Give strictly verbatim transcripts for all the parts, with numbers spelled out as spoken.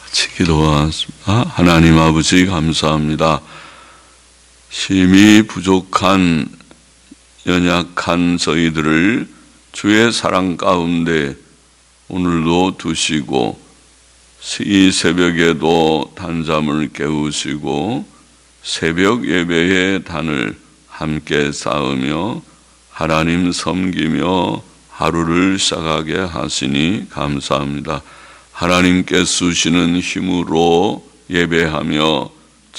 같이 기도하겠습니다. 하나님 아버지 감사합니다. 심히 부족한 연약한 저희들을 주의 사랑 가운데 오늘도 두시고 이 새벽에도 단잠을 깨우시고 새벽 예배의 단을 함께 쌓으며 하나님 섬기며 하루를 시작하게 하시니 감사합니다. 하나님께 주시는 힘으로 예배하며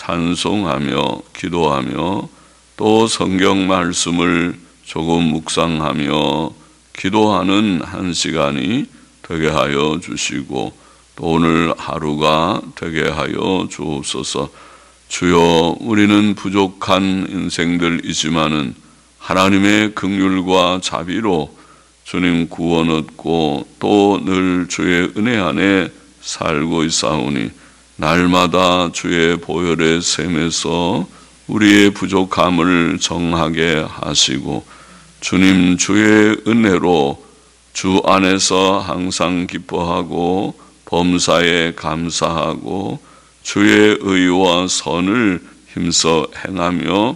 찬송하며 기도하며 또 성경 말씀을 조금 묵상하며 기도하는 한 시간이 되게 하여 주시고 또 오늘 하루가 되게 하여 주옵소서. 주여, 우리는 부족한 인생들이지만은 하나님의 긍휼과 자비로 주님 구원 얻고 또 늘 주의 은혜 안에 살고 있사오니 날마다 주의 보혈의 샘에서 우리의 부족함을 정하게 하시고 주님 주의 은혜로 주 안에서 항상 기뻐하고 범사에 감사하고 주의 의와 선을 힘써 행하며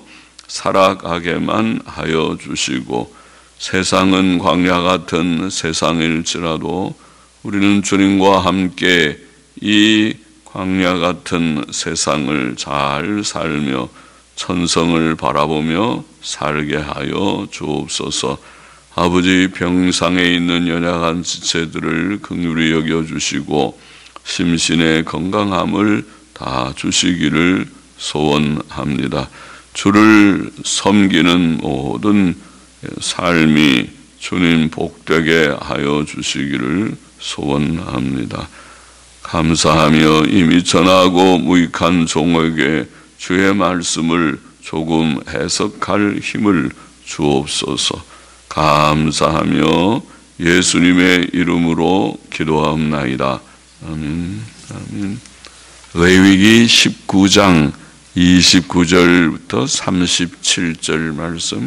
살아가게만 하여 주시고 세상은 광야 같은 세상일지라도 우리는 주님과 함께 이 광야 같은 세상을 잘 살며 천성을 바라보며 살게 하여 주옵소서. 아버지, 병상에 있는 연약한 지체들을 긍휼히 여겨주시고 심신의 건강함을 다 주시기를 소원합니다. 주를 섬기는 모든 삶이 주님 복되게 하여 주시기를 소원합니다. 감사하며 이미 전하고 무익한 종에게 주의 말씀을 조금 해석할 힘을 주옵소서. 감사하며 예수님의 이름으로 기도하옵나이다. 아멘. 아멘. 레위기 십구 장 이십구 절부터 삼십칠 절 말씀.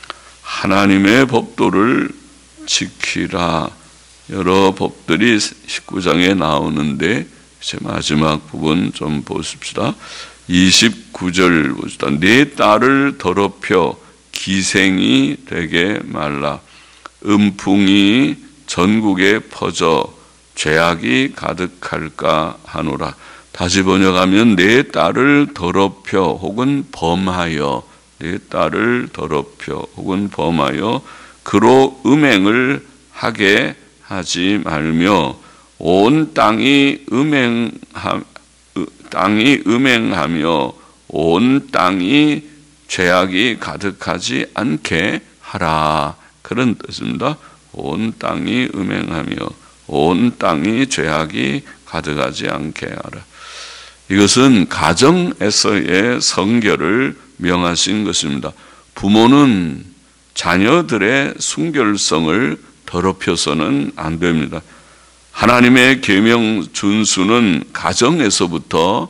하나님의 법도를 지키라. 여러 법들이 십구 장에 나오는데 이제 마지막 부분 좀 보십시다. 이십구 절 보시다. 네 딸을 더럽혀 기생이 되게 말라. 음풍이 전국에 퍼져 죄악이 가득할까 하노라. 다시 번역하면 내 딸을 더럽혀 혹은 범하여 내 딸을 더럽혀 혹은 범하여 그로 음행을 하게 하지 말며 온 땅이 음행하, 땅이 음행하며 온 땅이 죄악이 가득하지 않게 하라. 그런 뜻입니다. 온 땅이 음행하며 온 땅이 죄악이 가득하지 않게 하라. 이것은 가정에서의 성결을 명하신 것입니다. 부모는 자녀들의 순결성을 더럽혀서는 안 됩니다. 하나님의 계명 준수는 가정에서부터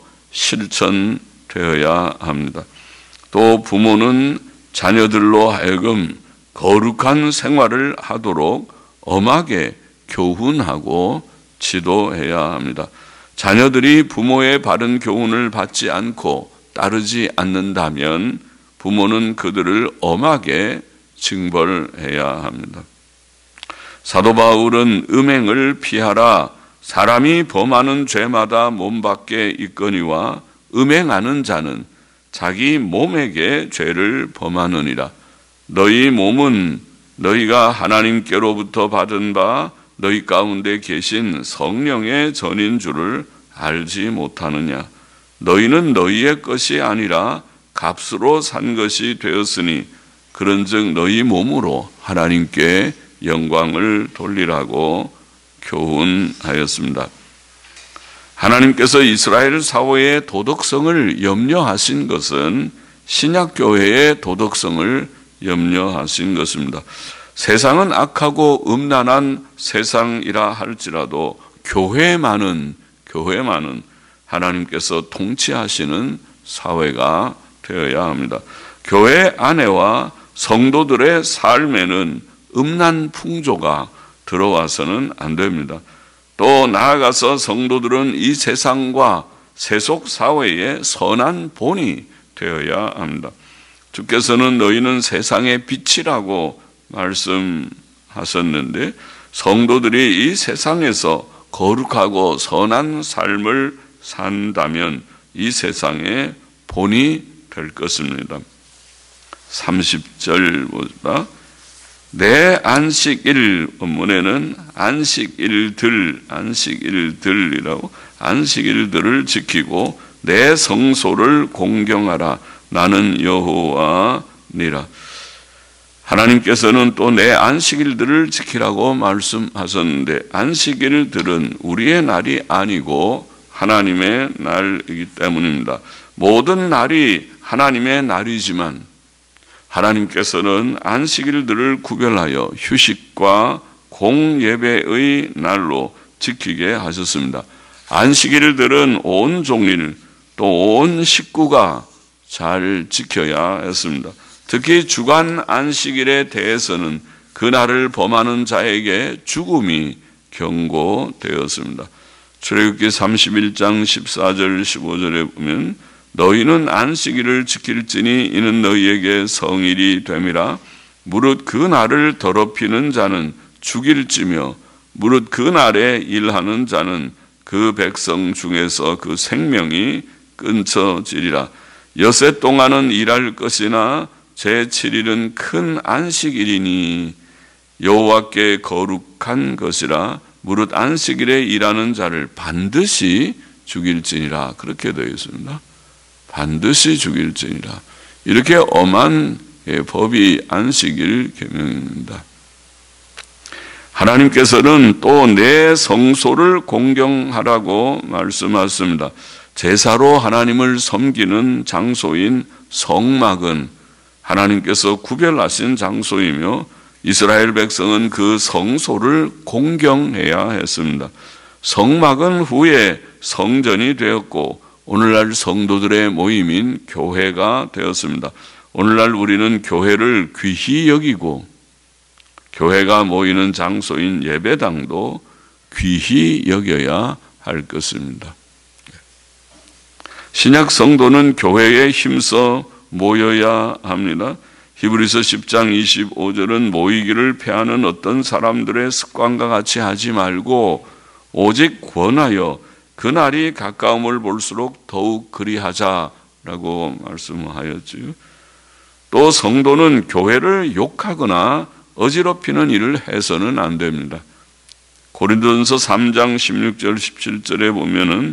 실천되어야 합니다. 또 부모는 자녀들로 하여금 거룩한 생활을 하도록 엄하게 교훈하고 지도해야 합니다. 자녀들이 부모의 바른 교훈을 받지 않고 따르지 않는다면 부모는 그들을 엄하게 징벌해야 합니다. 사도 바울은 음행을 피하라. 사람이 범하는 죄마다 몸 밖에 있거니와 음행하는 자는 자기 몸에게 죄를 범하느니라. 너희 몸은 너희가 하나님께로부터 받은 바 너희 가운데 계신 성령의 전인 줄을 알지 못하느냐. 너희는 너희의 것이 아니라 값으로 산 것이 되었으니 그런즉 너희 몸으로 하나님께 영광을 돌리라고 교훈하였습니다. 하나님께서 이스라엘 사회의 도덕성을 염려하신 것은 신약교회의 도덕성을 염려하신 것입니다. 세상은 악하고 음란한 세상이라 할지라도 교회만은 교회만은 하나님께서 통치하시는 사회가 되어야 합니다. 교회 안에와 성도들의 삶에는 음란 풍조가 들어와서는 안 됩니다. 또 나아가서 성도들은 이 세상과 세속 사회의 선한 본이 되어야 합니다. 주께서는 너희는 세상의 빛이라고 말씀하셨는데 성도들이 이 세상에서 거룩하고 선한 삶을 산다면 이 세상의 본이 될 것입니다. 삼십 절보다 내 안식일, 본문에는 안식일들, 안식일들이라고 안식일들을 지키고 내 성소를 공경하라. 나는 여호와니라. 하나님께서는 또 내 안식일들을 지키라고 말씀하셨는데 안식일들은 우리의 날이 아니고 하나님의 날이기 때문입니다. 모든 날이 하나님의 날이지만 하나님께서는 안식일들을 구별하여 휴식과 공예배의 날로 지키게 하셨습니다. 안식일들은 온 종일 또 온 식구가 잘 지켜야 했습니다. 특히 주간 안식일에 대해서는 그날을 범하는 자에게 죽음이 경고되었습니다. 출애굽기 삼십일 장 십사 절 십오 절에 보면 너희는 안식일을 지킬지니 이는 너희에게 성일이 됨이라. 무릇 그 날을 더럽히는 자는 죽일지며 무릇 그 날에 일하는 자는 그 백성 중에서 그 생명이 끊쳐지리라. 여세 동안은 일할 것이나 제칠 일은 큰 안식일이니 여호와께 거룩한 것이라. 무릇 안식일에 일하는 자를 반드시 죽일지니라. 그렇게 되어 있습니다. 반드시 죽일지니라. 이렇게 엄한 법이 안식일 계명입니다. 하나님께서는 또 내 성소를 공경하라고 말씀하셨습니다. 제사로 하나님을 섬기는 장소인 성막은 하나님께서 구별하신 장소이며 이스라엘 백성은 그 성소를 공경해야 했습니다. 성막은 후에 성전이 되었고 오늘날 성도들의 모임인 교회가 되었습니다. 오늘날 우리는 교회를 귀히 여기고 교회가 모이는 장소인 예배당도 귀히 여겨야 할 것입니다. 신약 성도는 교회에 힘써 모여야 합니다. 히브리서 십 장 이십오 절은 모이기를 패하는 어떤 사람들의 습관과 같이 하지 말고 오직 권하여 그날이 가까움을 볼수록 더욱 그리하자라고 말씀하였지요. 또 성도는 교회를 욕하거나 어지럽히는 일을 해서는 안 됩니다. 고린도전서 삼 장 십육 절 십칠 절에 보면은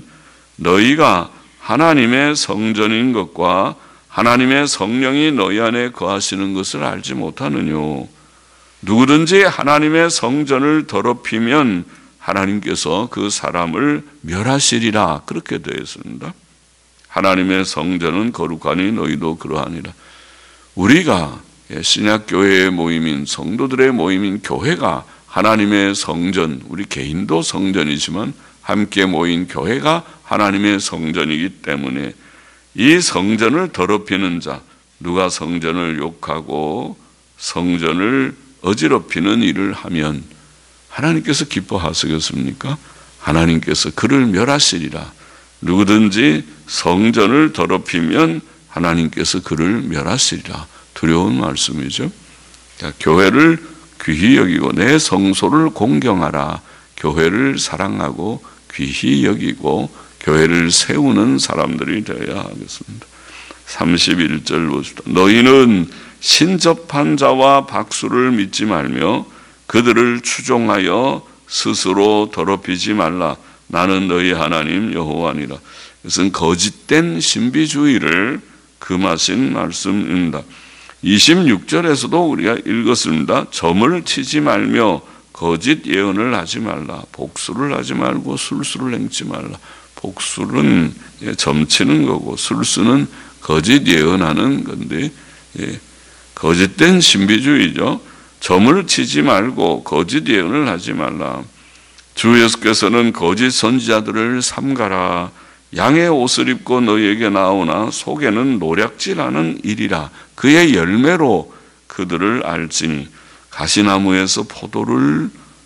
너희가 하나님의 성전인 것과 하나님의 성령이 너희 안에 거하시는 것을 알지 못하느뇨. 누구든지 하나님의 성전을 더럽히면 하나님께서 그 사람을 멸하시리라. 그렇게 되어 있습니다. 하나님의 성전은 거룩하니 너희도 그러하니라. 우리가 신약교회의 모임인 성도들의 모임인 교회가 하나님의 성전, 우리 개인도 성전이지만 함께 모인 교회가 하나님의 성전이기 때문에 이 성전을 더럽히는 자, 누가 성전을 욕하고 성전을 어지럽히는 일을 하면 하나님께서 기뻐하시겠습니까? 하나님께서 그를 멸하시리라. 누구든지 성전을 더럽히면 하나님께서 그를 멸하시리라. 두려운 말씀이죠. 자, 교회를 귀히 여기고 내 성소를 공경하라. 교회를 사랑하고 귀히 여기고 교회를 세우는 사람들이 되어야 하겠습니다. 삼십일 절 보시다. 너희는 신접한 자와 박수를 믿지 말며 그들을 추종하여 스스로 더럽히지 말라. 나는 너희 하나님 여호와니라. 이것은 거짓된 신비주의를 금하신 말씀입니다. 이십육 절에서도 우리가 읽었습니다. 점을 치지 말며 거짓 예언을 하지 말라. 복수를 하지 말고 술수를 행치 말라. 복수는 점치는 거고 술수는 거짓 예언하는 건데 예, 거짓된 신비주의죠. 점을 치지 말고 거짓 예언을 하지 말라. 주 예수께서는 거짓 선지자들을 삼가라. 양의 옷을 입고 너희에게 나오나 속에는 노략질하는 일이라. 그의 열매로 그들을 알지니 가시나무에서 포도를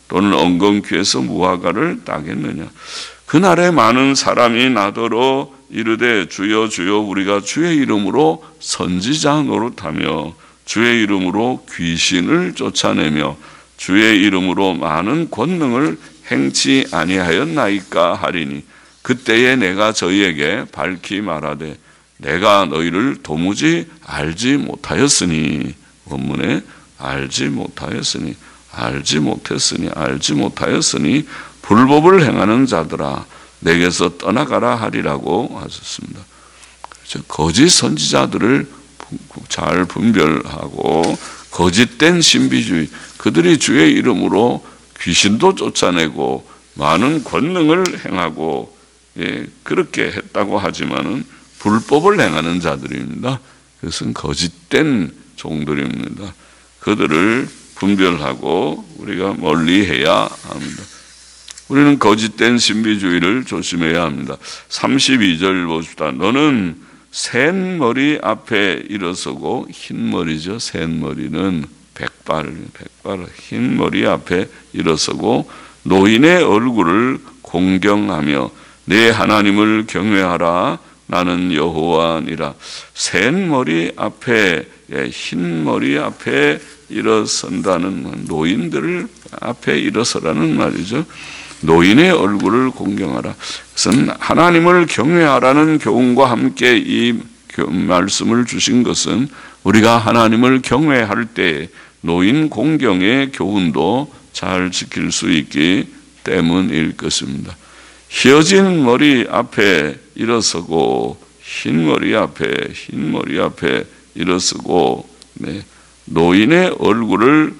또는 엉겅퀴에서 무화과를 따겠느냐. 그날에 많은 사람이 나더러 이르되 주여 주여 우리가 주의 이름으로 선지자 노릇하며 주의 이름으로 귀신을 쫓아내며 주의 이름으로 많은 권능을 행치 아니하였나이까 하리니 그때에 내가 저희에게 밝히 말하되 내가 너희를 도무지 알지 못하였으니, 원문에 알지 못하였으니 알지 못했으니 알지 못하였으니 불법을 행하는 자들아 내게서 떠나가라 하리라고 하셨습니다. 그렇죠? 거짓 선지자들을 잘 분별하고 거짓된 신비주의, 그들이 주의 이름으로 귀신도 쫓아내고 많은 권능을 행하고, 예, 그렇게 했다고 하지만은 불법을 행하는 자들입니다. 그것은 거짓된 종들입니다. 그들을 분별하고 우리가 멀리해야 합니다. 우리는 거짓된 신비주의를 조심해야 합니다. 삼십이 절 봅시다. 너는 센 머리 앞에 일어서고, 흰 머리죠. 센 머리는 백발, 백발 흰 머리 앞에 일어서고 노인의 얼굴을 공경하며 내 하나님을 경외하라. 나는 여호와니라. 센 머리 앞에, 흰 머리 앞에 일어선다는, 노인들 앞에 일어서라는 말이죠. 노인의 얼굴을 공경하라. 그것은 하나님을 경외하라는 교훈과 함께 이 말씀을 주신 것은 우리가 하나님을 경외할 때 노인 공경의 교훈도 잘 지킬 수 있기 때문일 것입니다. 휘어진 머리 앞에 일어서고 흰 머리 앞에 흰 머리 앞에 일어서고, 네, 노인의 얼굴을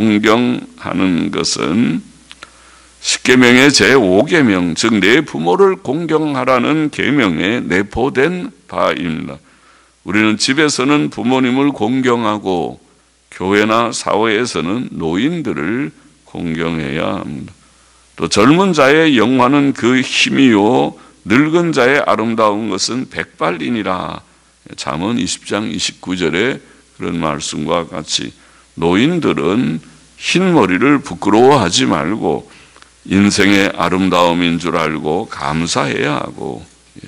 공경하는 것은 십계명의 제오 계명, 즉 내 부모를 공경하라는 계명에 내포된 바입니다. 우리는 집에서는 부모님을 공경하고 교회나 사회에서는 노인들을 공경해야 합니다. 또 젊은 자의 영화는 그 힘이요 늙은 자의 아름다운 것은 백발이니라. 잠언 이십 장 이십구 절에 그런 말씀과 같이 노인들은 흰 머리를 부끄러워하지 말고 인생의 아름다움인 줄 알고 감사해야 하고, 예,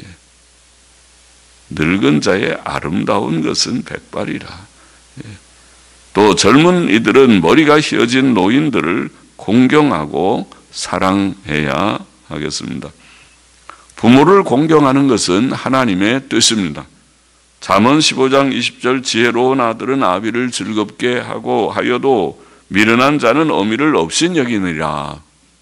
늙은 자의 아름다운 것은 백발이라. 예, 또 젊은 이들은 머리가 휘어진 노인들을 공경하고 사랑해야 하겠습니다. 부모를 공경하는 것은 하나님의 뜻입니다. 잠언 십오 장 이십 절 지혜로운 아들은 아비를 즐겁게 하고 하여도 미련한 자는 어미를 업신여기느니라.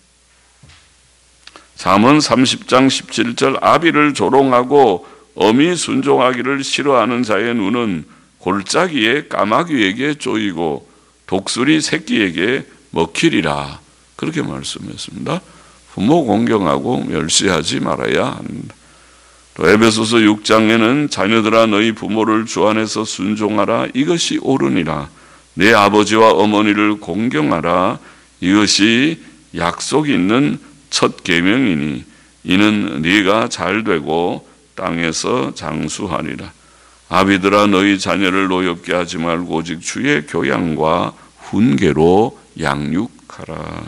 잠언 삼십 장 십칠 절 아비를 조롱하고 어미 순종하기를 싫어하는 자의 눈은 골짜기에 까마귀에게 쪼이고 독수리 새끼에게 먹히리라. 그렇게 말씀했습니다. 부모 공경하고 멸시하지 말아야 합니다. 또 에베소서 육 장에는 자녀들아 너희 부모를 주 안에서 순종하라. 이것이 옳으니라. 내 아버지와 어머니를 공경하라. 이것이 약속 있는 첫 계명이니 이는 네가 잘되고 땅에서 장수하리라. 아비들아 너희 자녀를 노엽게 하지 말고 오직 주의 교양과 훈계로 양육하라.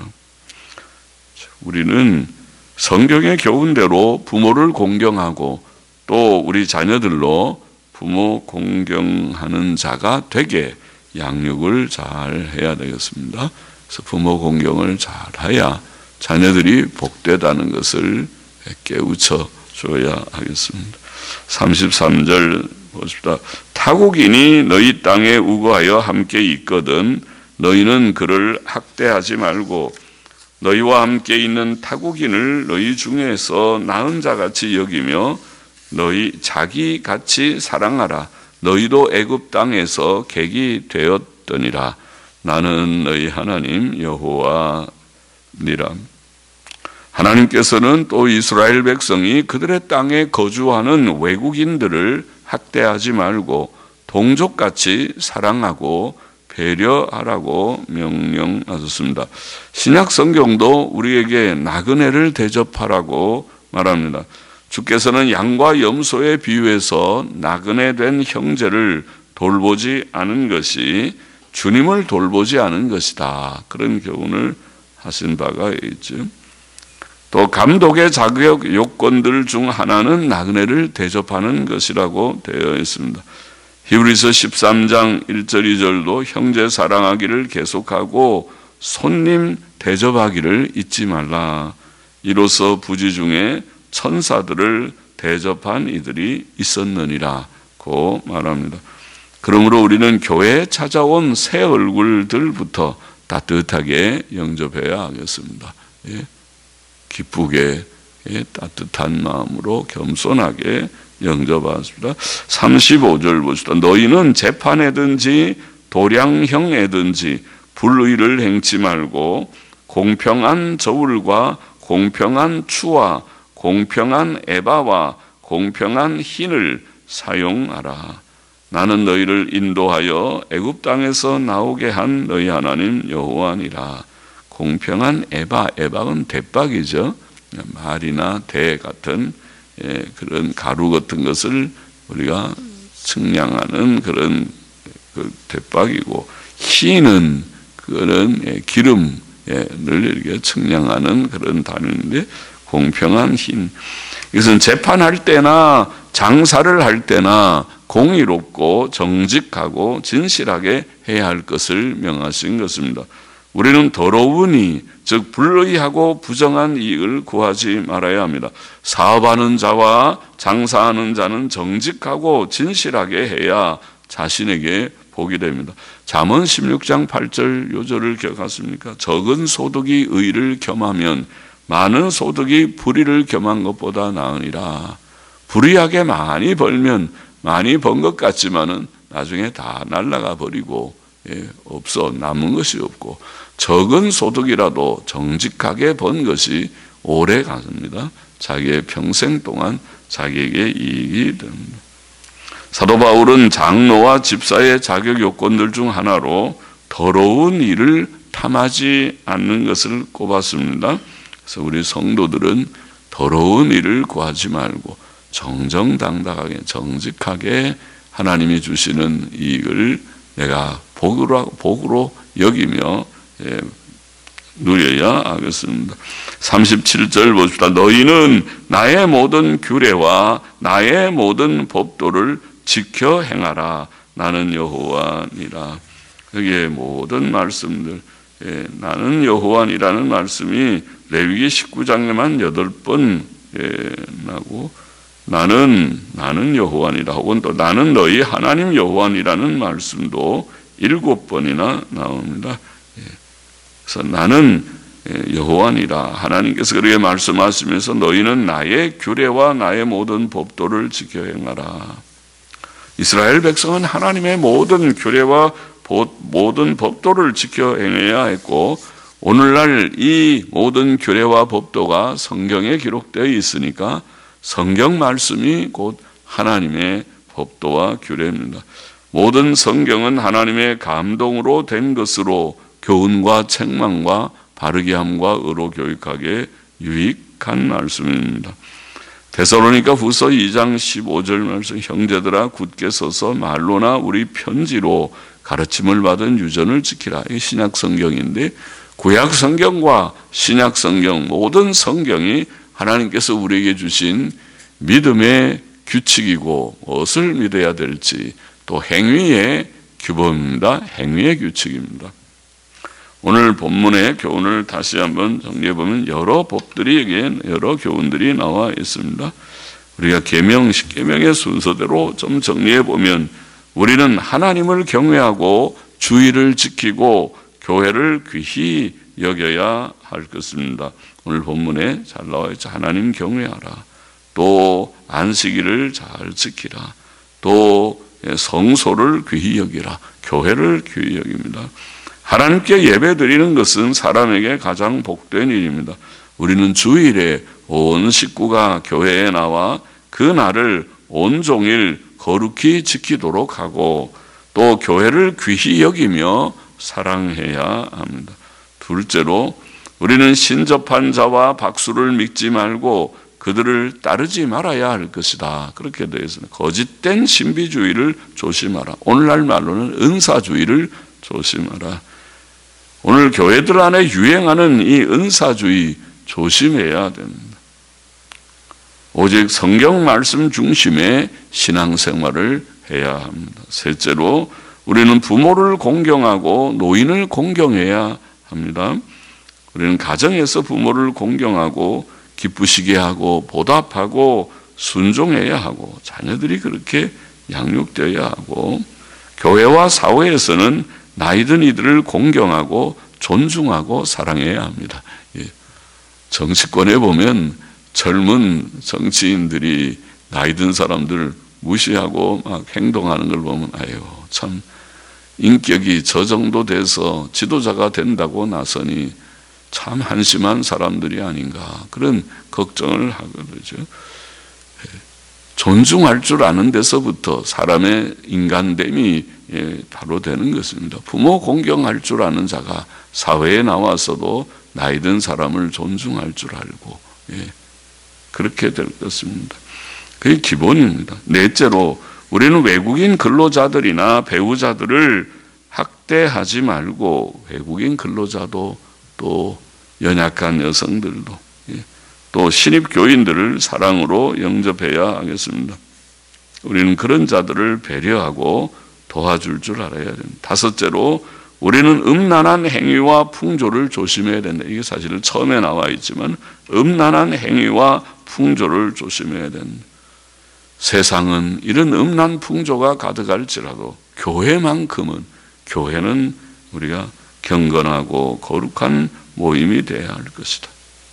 우리는 성경의 교훈대로 부모를 공경하고 또 우리 자녀들로 부모 공경하는 자가 되게 양육을 잘 해야 되겠습니다. 그래서 부모 공경을 잘 해야 자녀들이 복되다는 것을 깨우쳐 줘야 하겠습니다. 삼십삼 절 보십시다. 타국인이 너희 땅에 우거하여 함께 있거든 너희는 그를 학대하지 말고 너희와 함께 있는 타국인을 너희 중에서 나은 자같이 여기며 너희 자기같이 사랑하라. 너희도 애굽 땅에서 객이 되었더니라. 나는 너희 하나님 여호와니라. 하나님께서는 또 이스라엘 백성이 그들의 땅에 거주하는 외국인들을 학대하지 말고 동족같이 사랑하고 배려하라고 명령하셨습니다. 신약 성경도 우리에게 나그네를 대접하라고 말합니다. 주께서는 양과 염소에 비유해서 나그네 된 형제를 돌보지 않은 것이 주님을 돌보지 않은 것이다. 그런 교훈을 하신 바가 있죠. 또 감독의 자격 요건들 중 하나는 나그네를 대접하는 것이라고 되어 있습니다. 히브리서 십삼 장 일 절 이 절도 형제 사랑하기를 계속하고 손님 대접하기를 잊지 말라. 이로써 부지 중에 천사들을 대접한 이들이 있었느니라고 말합니다. 그러므로 우리는 교회에 찾아온 새 얼굴들부터 따뜻하게 영접해야 하겠습니다. 예. 기쁘게, 예, 따뜻한 마음으로 겸손하게 영접하십니다. 삼십오 절 보시다. 너희는 재판에든지 도량형에든지 불의를 행치 말고 공평한 저울과 공평한 추와 공평한 에바와 공평한 흰을 사용하라. 나는 너희를 인도하여 애굽 땅에서 나오게 한 너희 하나님 여호와니라. 공평한 에바, 에바는 대박이죠. 말이나 대 같은, 예, 그런 가루 같은 것을 우리가 측량하는 그런 그 대박이고, 흰은 그거는, 예, 기름을 이렇게 측량하는 그런 단위인데, 공평한 흰. 이것은 재판할 때나 장사를 할 때나 공의롭고 정직하고 진실하게 해야 할 것을 명하신 것입니다. 우리는 더러우니, 즉 불의하고 부정한 이익을 구하지 말아야 합니다. 사업하는 자와 장사하는 자는 정직하고 진실하게 해야 자신에게 복이 됩니다. 잠언 십육 장 팔 절 요절을 기억하십니까? 적은 소득이 의를 겸하면 많은 소득이 불의를 겸한 것보다 나으니라. 불의하게 많이 벌면 많이 번 것 같지만은 나중에 다 날아가 버리고, 예, 없어, 남은 것이 없고, 적은 소득이라도 정직하게 번 것이 오래 갑니다. 자기의 평생 동안 자기에게 이익이 됩니다. 사도 바울은 장로와 집사의 자격 요건들 중 하나로 더러운 일을 탐하지 않는 것을 꼽았습니다. 그래서 우리 성도들은 더러운 일을 구하지 말고 정정당당하게 정직하게 하나님이 주시는 이익을 내가 복으로, 복으로 여기며, 예, 누려야 하겠습니다. 삼십칠 절 보십시다. 너희는 나의 모든 규례와 나의 모든 법도를 지켜 행하라. 나는 여호와니라. 여기에 모든 말씀들, 예, 나는 여호와니라는 말씀이 레위기 십구 장에만 여덟 번, 예, 나고, 나는 나는 여호와니라, 혹은 또 나는 너희 하나님 여호와니라는 말씀도 일곱 번이나 나옵니다. 그래서 나는 여호와니라, 하나님께서 그렇게 말씀하시면서 너희는 나의 규례와 나의 모든 법도를 지켜 행하라. 이스라엘 백성은 하나님의 모든 규례와 모든 법도를 지켜 행해야 했고, 오늘날 이 모든 규례와 법도가 성경에 기록되어 있으니까 성경 말씀이 곧 하나님의 법도와 규례입니다. 모든 성경은 하나님의 감동으로 된 것으로 교훈과 책망과 바르게 함과 의로 교육하기에 유익한 말씀입니다. 데살로니가 후서 이 장 십오 절 말씀, 형제들아 굳게 서서 말로나 우리 편지로 가르침을 받은 유전을 지키라. 이 신약 성경인데, 구약 성경과 신약 성경, 모든 성경이 하나님께서 우리에게 주신 믿음의 규칙이고 무엇을 믿어야 될지, 또 행위의 규범입니다. 행위의 규칙입니다. 오늘 본문의 교훈을 다시 한번 정리해 보면 여러 법들이, 여기에 여러 교훈들이 나와 있습니다. 우리가 계명, 십계명의 순서대로 좀 정리해 보면, 우리는 하나님을 경외하고 주의를 지키고 교회를 귀히 여겨야 할 것입니다. 오늘 본문에 잘 나와 있죠. 하나님 경외하라. 또 안식일을 잘 지키라. 또 성소를 귀히 여기라. 교회를 귀히 여깁니다. 하나님께 예배 드리는 것은 사람에게 가장 복된 일입니다. 우리는 주일에 온 식구가 교회에 나와 그 날을 온종일 거룩히 지키도록 하고, 또 교회를 귀히 여기며 사랑해야 합니다. 둘째로, 우리는 신접한 자와 박수를 믿지 말고 그들을 따르지 말아야 할 것이다. 그렇게 되어 있습니다. 거짓된 신비주의를 조심하라. 오늘날 말로는 은사주의를 조심하라. 오늘 교회들 안에 유행하는 이 은사주의 조심해야 됩니다. 오직 성경 말씀 중심의 신앙생활을 해야 합니다. 셋째로 우리는 부모를 공경하고 노인을 공경해야 합니다. 우리는 가정에서 부모를 공경하고 기쁘시게 하고 보답하고 순종해야 하고 자녀들이 그렇게 양육되어야 하고, 교회와 사회에서는 나이든 이들을 공경하고 존중하고 사랑해야 합니다. 정치권에 보면 젊은 정치인들이 나이든 사람들 무시하고 막 행동하는 걸 보면 아유 참 인격이 저 정도 돼서 지도자가 된다고 나서니 참 한심한 사람들이 아닌가 그런 걱정을 하거든요. 존중할 줄 아는 데서부터 사람의 인간됨이 바로 되는 것입니다. 부모 공경할 줄 아는 자가 사회에 나와서도 나이든 사람을 존중할 줄 알고 그렇게 될 것입니다. 그게 기본입니다. 넷째로 우리는 외국인 근로자들이나 배우자들을 학대하지 말고 외국인 근로자도 또 연약한 여성들도 또 신입 교인들을 사랑으로 영접해야 하겠습니다. 우리는 그런 자들을 배려하고 도와줄 줄 알아야 됩니다. 다섯째로 우리는 음란한 행위와 풍조를 조심해야 된다. 이게 사실은 처음에 나와 있지만 음란한 행위와 풍조를 조심해야 된다. 세상은 이런 음란 풍조가 가득할지라도 교회만큼은, 교회는 우리가 경건하고 거룩한 모임이 되어야 할 것이다.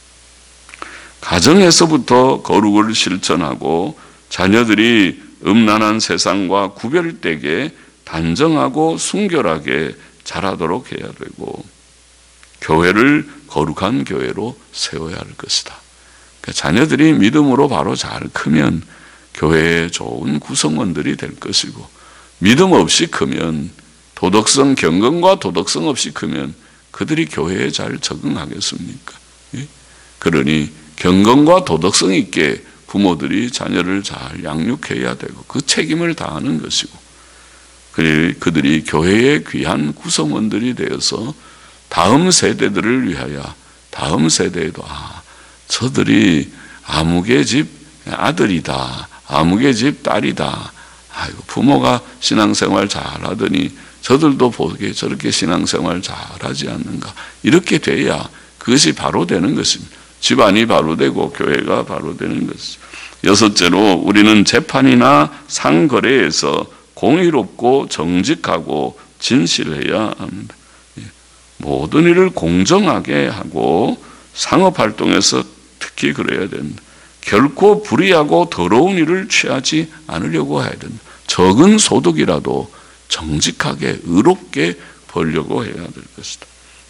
가정에서부터 거룩을 실천하고 자녀들이 음란한 세상과 구별되게 단정하고 순결하게 자라도록 해야 되고, 교회를 거룩한 교회로 세워야 할 것이다. 그러니까 자녀들이 믿음으로 바로 잘 크면 교회의 좋은 구성원들이 될 것이고, 믿음 없이 크면, 도덕성, 경건과 도덕성 없이 크면 그들이 교회에 잘 적응하겠습니까? 그러니 경건과 도덕성 있게 부모들이 자녀를 잘 양육해야 되고 그 책임을 다하는 것이고, 그들이 교회의 귀한 구성원들이 되어서 다음 세대들을 위하여, 다음 세대에도 아, 저들이 아무개 집 아들이다, 아무개 집 딸이다, 아이고 부모가 신앙생활 잘하더니 저들도 보기에 저렇게 신앙생활 잘하지 않는가, 이렇게 돼야 그것이 바로 되는 것입니다. 집안이 바로 되고 교회가 바로 되는 것이죠. 여섯째로 우리는 재판이나 상거래에서 공의롭고 정직하고 진실해야 합니다. 모든 일을 공정하게 하고 상업활동에서 특히 그래야 됩니다. 결코 불의하고 더러운 일을 취하지 않으려고 해야 됩니다. 적은 소득이라도 정직하게 의롭게 벌려고 해야 될 것이다.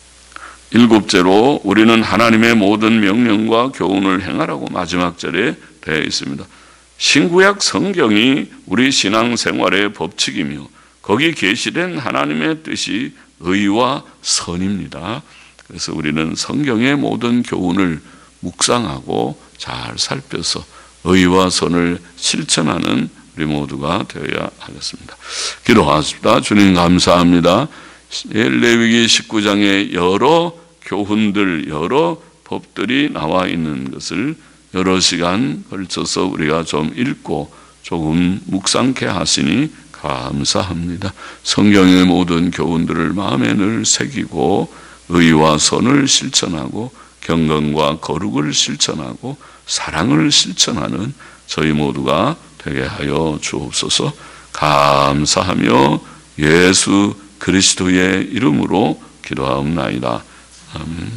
일곱째로 우리는 하나님의 모든 명령과 교훈을 행하라고 마지막 절에 되어 있습니다. 신구약 성경이 우리 신앙생활의 법칙이며 거기 계시된 하나님의 뜻이 의와 선입니다. 그래서 우리는 성경의 모든 교훈을 묵상하고 잘 살펴서 의와 선을 실천하는 우리 모두가 되어야 하겠습니다. 기도하십시다. 주님 감사합니다. 레위기 십구 장에 여러 교훈들, 여러 법들이 나와 있는 것을 여러 시간 걸쳐서 우리가 좀 읽고 조금 묵상케 하시니 감사합니다. 성경의 모든 교훈들을 마음에 늘 새기고 의와 선을 실천하고 경건과 거룩을 실천하고 사랑을 실천하는 저희 모두가 되게 하여 주옵소서. 감사하며 예수 그리스도의 이름으로 기도하옵나이다. 아멘.